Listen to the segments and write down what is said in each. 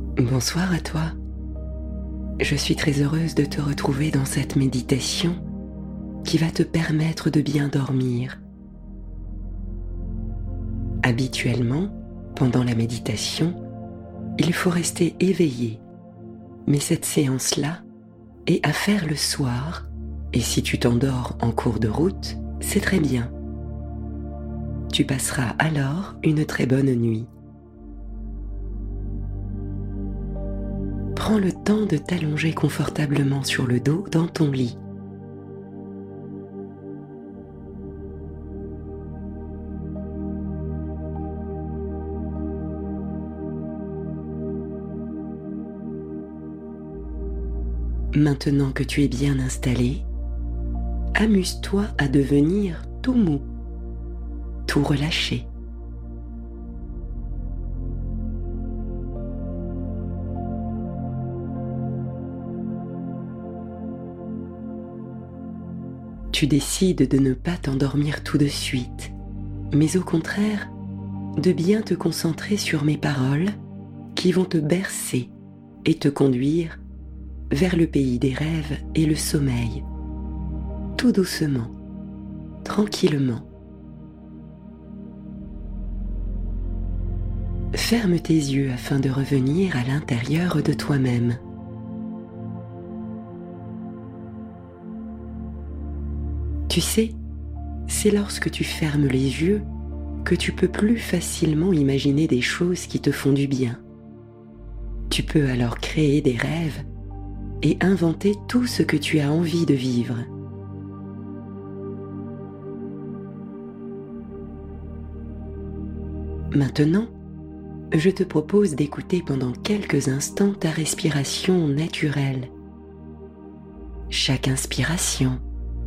Bonsoir à toi. Je suis très heureuse de te retrouver dans cette méditation qui va te permettre de bien dormir. Habituellement, pendant la méditation, il faut rester éveillé, mais cette séance-là est à faire le soir, et si tu t'endors en cours de route, c'est très bien. Tu passeras alors une très bonne nuit. Prends le temps de t'allonger confortablement sur le dos dans ton lit. Maintenant que tu es bien installé, amuse-toi à devenir tout mou, tout relâché. Tu décides de ne pas t'endormir tout de suite, mais au contraire, de bien te concentrer sur mes paroles qui vont te bercer et te conduire vers le pays des rêves et le sommeil, tout doucement, tranquillement. Ferme tes yeux afin de revenir à l'intérieur de toi-même. Tu sais, c'est lorsque tu fermes les yeux que tu peux plus facilement imaginer des choses qui te font du bien. Tu peux alors créer des rêves et inventer tout ce que tu as envie de vivre. Maintenant, je te propose d'écouter pendant quelques instants ta respiration naturelle. Chaque inspiration,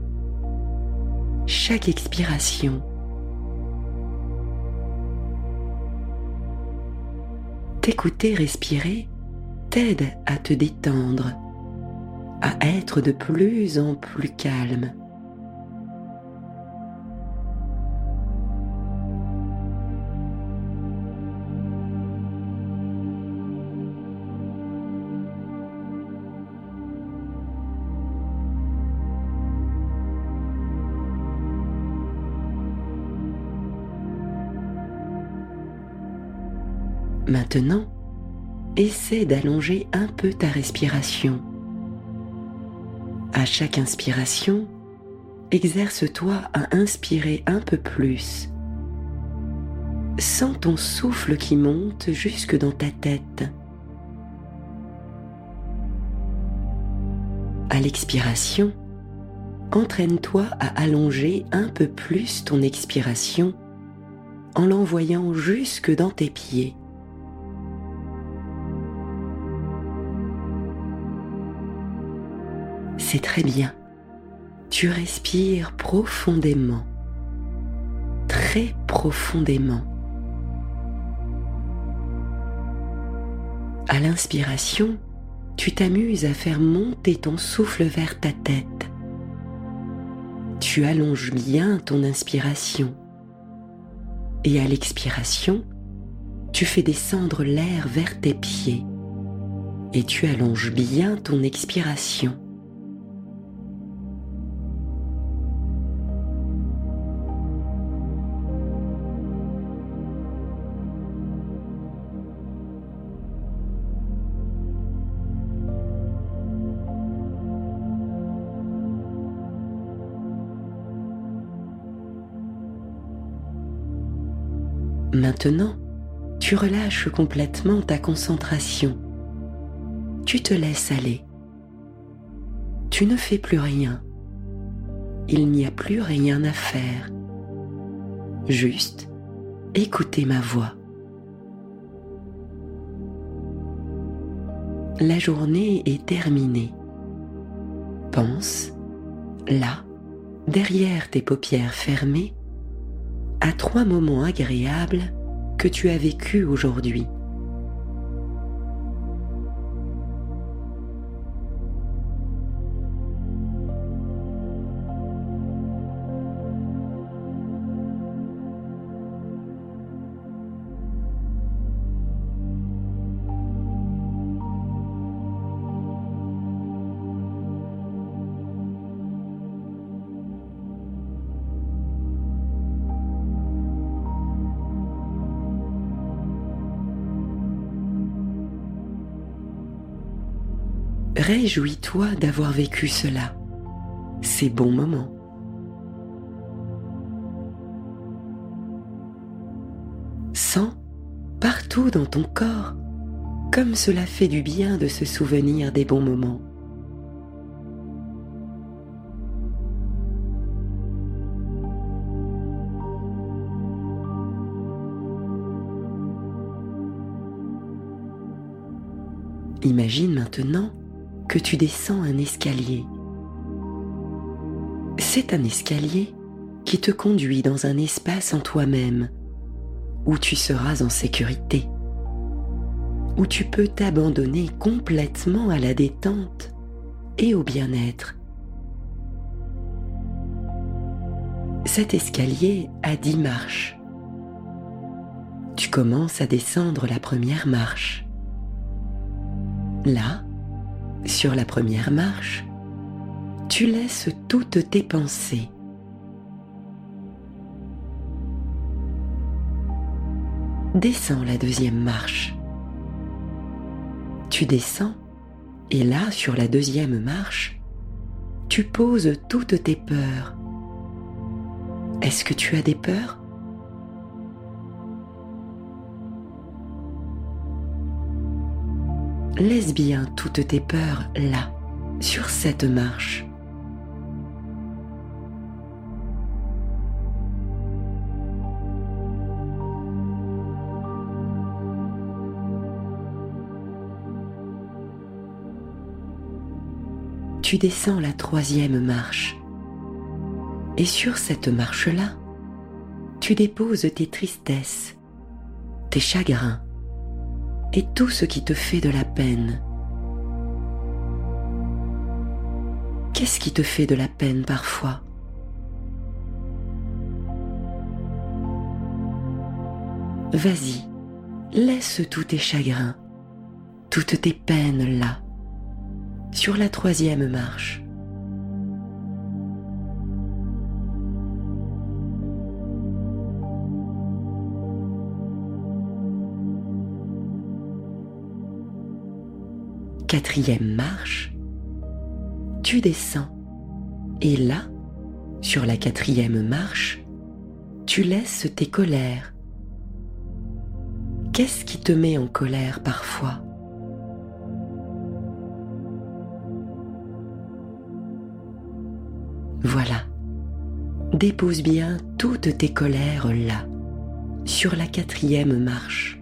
chaque expiration. T'écouter respirer t'aide à te détendre, à être de plus en plus calme. Maintenant, essaie d'allonger un peu ta respiration. À chaque inspiration, exerce-toi à inspirer un peu plus. Sens ton souffle qui monte jusque dans ta tête. À l'expiration, entraîne-toi à allonger un peu plus ton expiration en l'envoyant jusque dans tes pieds. C'est très bien. Tu respires profondément, très profondément. À l'inspiration, tu t'amuses à faire monter ton souffle vers ta tête. Tu allonges bien ton inspiration. Et à l'expiration, tu fais descendre l'air vers tes pieds. Et tu allonges bien ton expiration. Maintenant, tu relâches complètement ta concentration. Tu te laisses aller. Tu ne fais plus rien. Il n'y a plus rien à faire. Juste écouter ma voix. La journée est terminée. Pense, là, derrière tes paupières fermées, à 3 moments agréables que tu as vécus aujourd'hui. Réjouis-toi d'avoir vécu cela, ces bons moments. Sens partout dans ton corps comme cela fait du bien de se souvenir des bons moments. Imagine maintenant que tu descends un escalier. C'est un escalier qui te conduit dans un espace en toi-même, où tu seras en sécurité, où tu peux t'abandonner complètement à la détente et au bien-être. Cet escalier a 10 marches. Tu commences à descendre la première marche. Là, sur la première marche, tu laisses toutes tes pensées. Descends la deuxième marche. Tu descends et là, sur la deuxième marche, tu poses toutes tes peurs. Est-ce que tu as des peurs ? Laisse bien toutes tes peurs là, sur cette marche. Tu descends la troisième marche. Et sur cette marche-là, tu déposes tes tristesses, tes chagrins et tout ce qui te fait de la peine. Qu'est-ce qui te fait de la peine parfois ? Vas-y, laisse tous tes chagrins, toutes tes peines là, sur la troisième marche. Quatrième marche, tu descends et là, sur la quatrième marche, tu laisses tes colères. Qu'est-ce qui te met en colère parfois ? Voilà, dépose bien toutes tes colères là, sur la quatrième marche.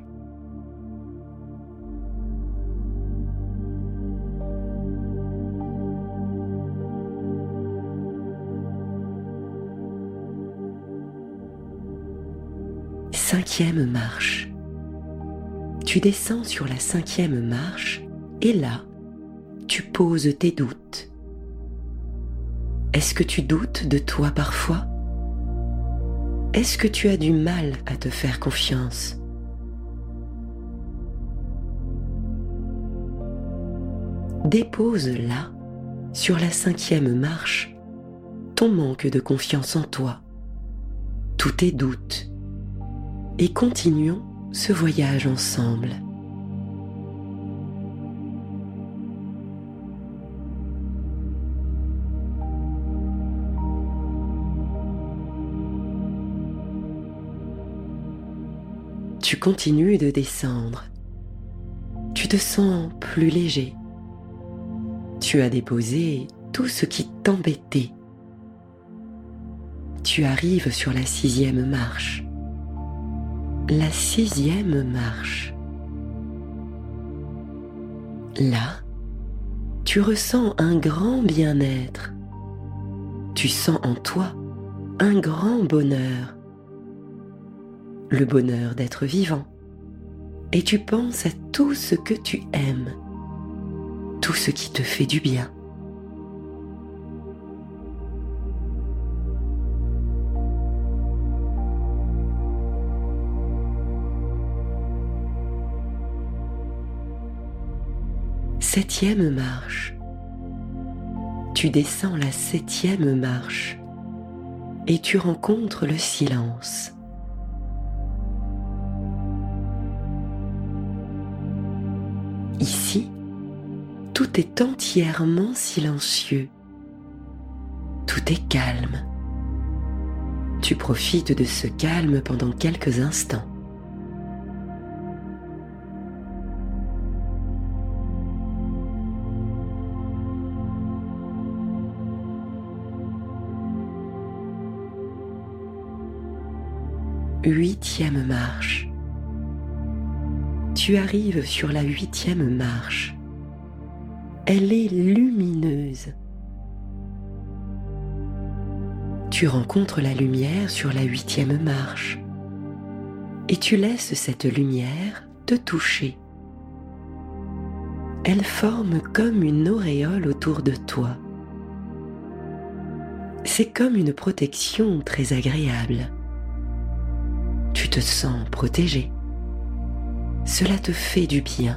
Cinquième marche. Tu descends sur la cinquième marche et là, tu poses tes doutes. Est-ce que tu doutes de toi parfois ? Est-ce que tu as du mal à te faire confiance ? Dépose là, sur la cinquième marche, ton manque de confiance en toi, tous tes doutes, et continuons ce voyage ensemble. Tu continues de descendre. Tu te sens plus léger. Tu as déposé tout ce qui t'embêtait. Tu arrives sur la sixième marche. La sixième marche. Là, tu ressens un grand bien-être. Tu sens en toi un grand bonheur. Le bonheur d'être vivant. Et tu penses à tout ce que tu aimes, tout ce qui te fait du bien. Septième marche. Tu descends la septième marche et tu rencontres le silence. Ici, tout est entièrement silencieux. Tout est calme. Tu profites de ce calme pendant quelques instants. Huitième marche. Tu arrives sur la huitième marche. Elle est lumineuse. Tu rencontres la lumière sur la huitième marche et tu laisses cette lumière te toucher. Elle forme comme une auréole autour de toi. C'est comme une protection très agréable. Tu te sens protégé. Cela te fait du bien.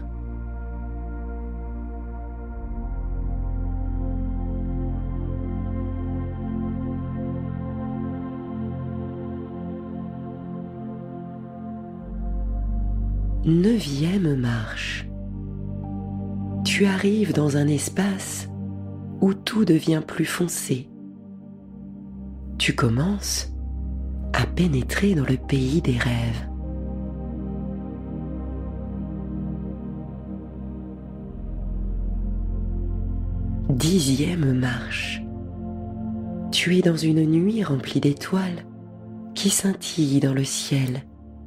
Neuvième marche. Tu arrives dans un espace où tout devient plus foncé. Tu commences à pénétrer dans le pays des rêves. Dixième marche. Tu es dans une nuit remplie d'étoiles qui scintillent dans le ciel.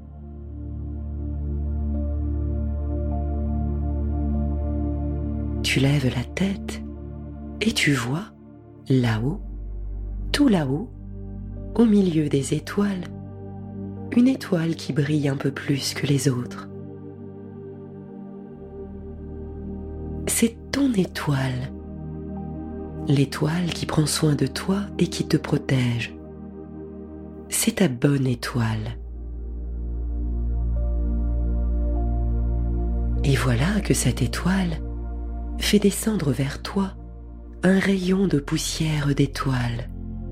Tu lèves la tête et tu vois, là-haut, tout là-haut, au milieu des étoiles, une étoile qui brille un peu plus que les autres. C'est ton étoile, l'étoile qui prend soin de toi et qui te protège. C'est ta bonne étoile. Et voilà que cette étoile fait descendre vers toi un rayon de poussière d'étoiles.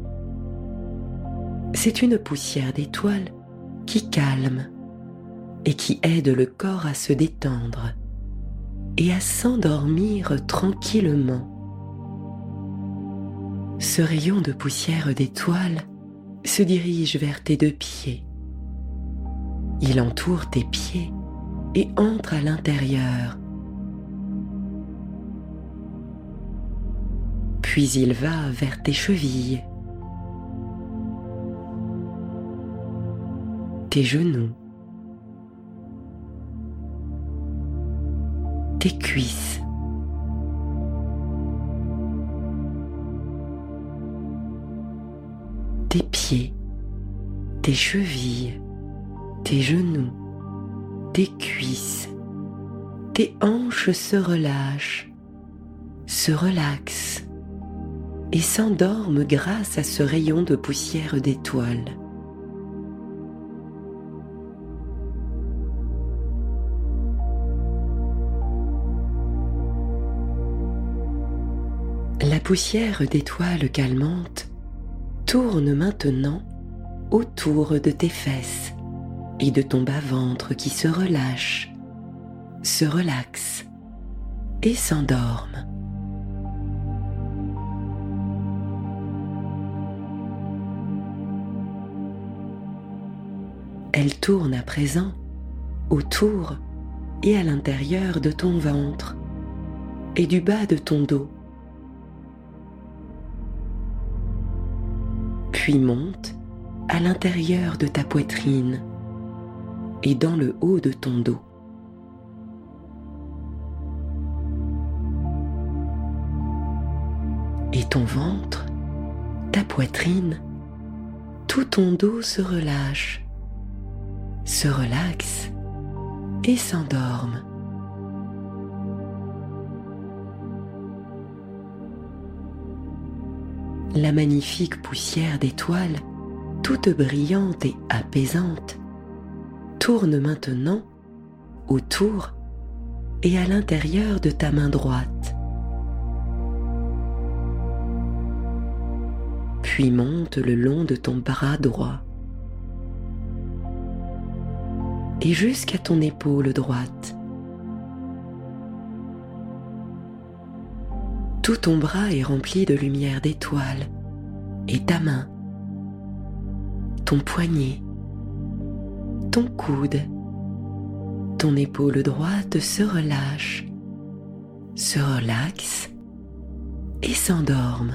C'est une poussière d'étoiles qui calme et qui aide le corps à se détendre et à s'endormir tranquillement. Ce rayon de poussière d'étoiles se dirige vers tes deux pieds. Il entoure tes pieds et entre à l'intérieur. Puis il va vers tes chevilles, tes genoux, tes cuisses, tes pieds, tes chevilles, tes genoux, tes cuisses, tes hanches se relâchent, se relaxent et s'endorment grâce à ce rayon de poussière d'étoiles. La poussière d'étoiles calmante tourne maintenant autour de tes fesses et de ton bas-ventre qui se relâche, se relaxe et s'endorment. Elle tourne à présent autour et à l'intérieur de ton ventre et du bas de ton dos. Puis monte à l'intérieur de ta poitrine et dans le haut de ton dos. Et ton ventre, ta poitrine, tout ton dos se relâche, se relaxe et s'endorme. La magnifique poussière d'étoiles, toute brillante et apaisante, tourne maintenant autour et à l'intérieur de ta main droite. Puis monte le long de ton bras droit et jusqu'à ton épaule droite. Tout ton bras est rempli de lumière d'étoiles, et ta main, ton poignet, ton coude, ton épaule droite se relâche, se relaxe et s'endorme.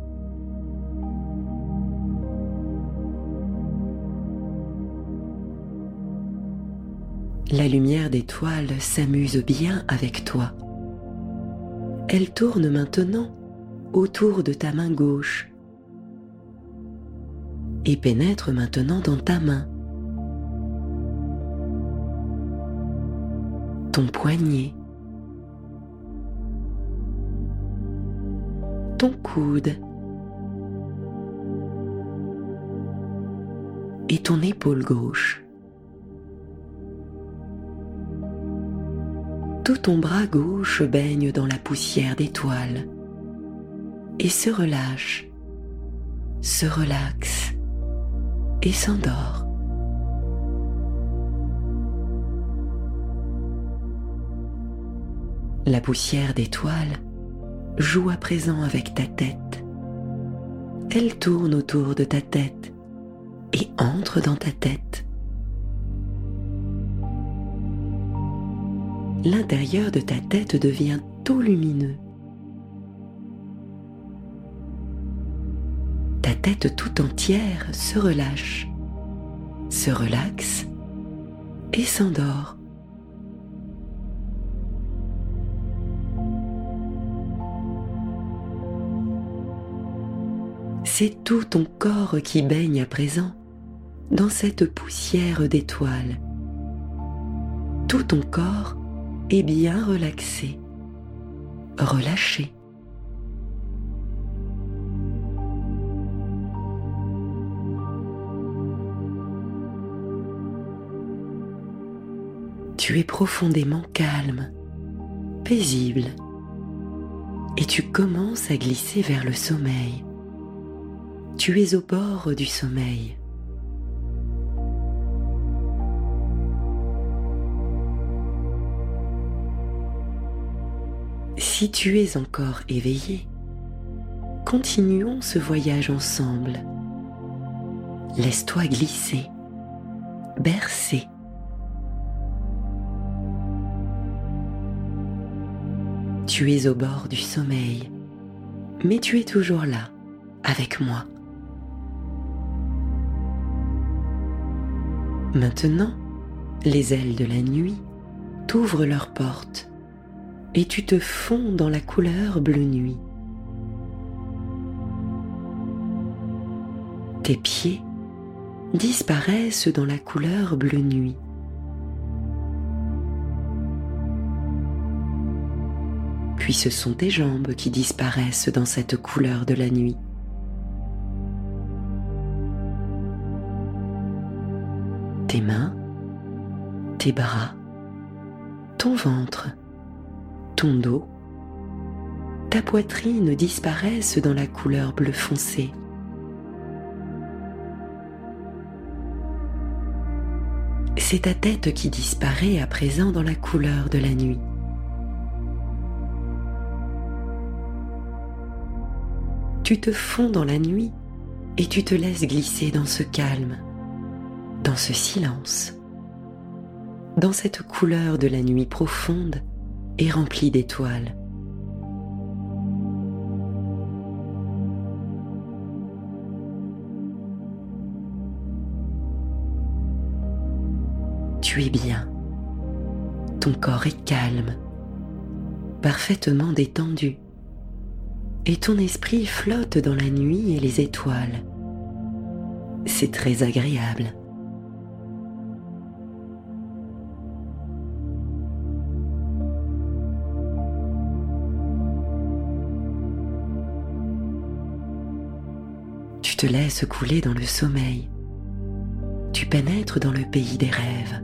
La lumière d'étoiles s'amuse bien avec toi. Elle tourne maintenant autour de ta main gauche et pénètre maintenant dans ta main, ton poignet, ton coude et ton épaule gauche. Tout ton bras gauche baigne dans la poussière d'étoiles et se relâche, se relaxe et s'endort. La poussière d'étoiles joue à présent avec ta tête. Elle tourne autour de ta tête et entre dans ta tête. L'intérieur de ta tête devient tout lumineux. Ta tête tout entière se relâche, se relaxe et s'endort. C'est tout ton corps qui baigne à présent dans cette poussière d'étoiles. Tout ton corps est bien relaxé, relâché. Tu es profondément calme, paisible, et tu commences à glisser vers le sommeil. Tu es au bord du sommeil. Si tu es encore éveillé, continuons ce voyage ensemble. Laisse-toi glisser, bercer. Tu es au bord du sommeil, mais tu es toujours là, avec moi. Maintenant, les ailes de la nuit t'ouvrent leurs portes et tu te fonds dans la couleur bleu nuit. Tes pieds disparaissent dans la couleur bleu nuit. Puis ce sont tes jambes qui disparaissent dans cette couleur de la nuit. Tes mains, tes bras, ton ventre, ton dos, ta poitrine disparaissent dans la couleur bleu foncé. C'est ta tête qui disparaît à présent dans la couleur de la nuit. Tu te fonds dans la nuit et tu te laisses glisser dans ce calme, dans ce silence, dans cette couleur de la nuit profonde et remplie d'étoiles. Tu es bien, ton corps est calme, parfaitement détendu, et ton esprit flotte dans la nuit et les étoiles. C'est très agréable. Tu te laisses couler dans le sommeil. Tu pénètres dans le pays des rêves.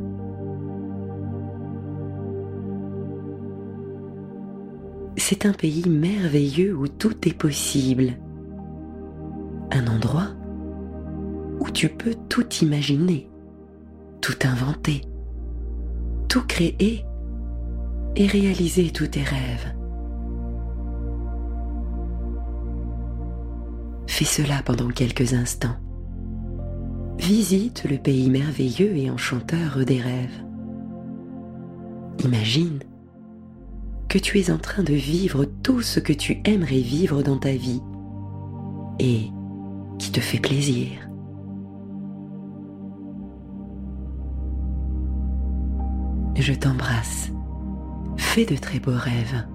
C'est un pays merveilleux où tout est possible. Un endroit où tu peux tout imaginer, tout inventer, tout créer et réaliser tous tes rêves. Fais cela pendant quelques instants. Visite le pays merveilleux et enchanteur des rêves. Imagine que tu es en train de vivre tout ce que tu aimerais vivre dans ta vie et qui te fait plaisir. Je t'embrasse. Fais de très beaux rêves.